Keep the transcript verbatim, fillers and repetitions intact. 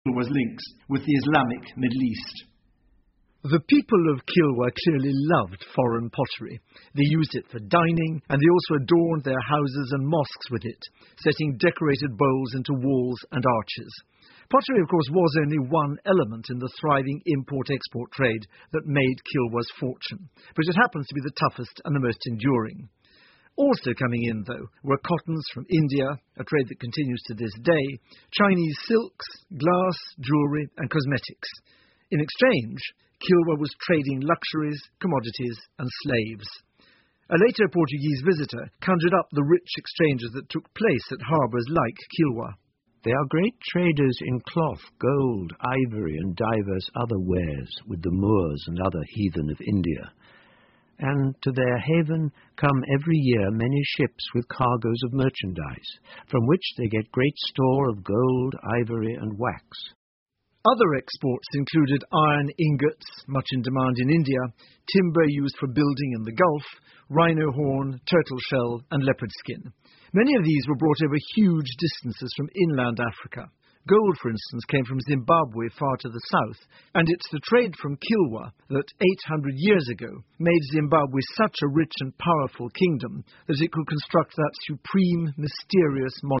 Kilwa's links with the Islamic Middle East. The people of Kilwa clearly loved foreign pottery. They used it for dining, and they also adorned their houses and mosques with it, setting decorated bowls into walls and arches. Pottery, of course, was only one element in the thriving import-export trade that made Kilwa's fortune, but it happens to be the toughest and the most enduring. Also coming in, though, were cottons from India, a trade that continues to this day, Chinese silks, glass, jewellery and cosmetics. In exchange, Kilwa was trading luxuries, commodities and slaves. A later Portuguese visitor conjured up the rich exchanges that took place at harbours like Kilwa. They are great traders in cloth, gold, ivory and divers other wares with the Moors and other heathen of India. And to their haven come every year many ships with cargoes of merchandise, from which they get great store of gold, ivory and wax. Other exports included iron ingots, much in demand in India, timber used for building in the Gulf, rhino horn, turtle shell and leopard skin. Many of these were brought over huge distances from inland Africa. Gold, for instance, came from Zimbabwe far to the south, and it's the trade from Kilwa that eight hundred years ago made Zimbabwe such a rich and powerful kingdom that it could construct that supreme, mysterious monument.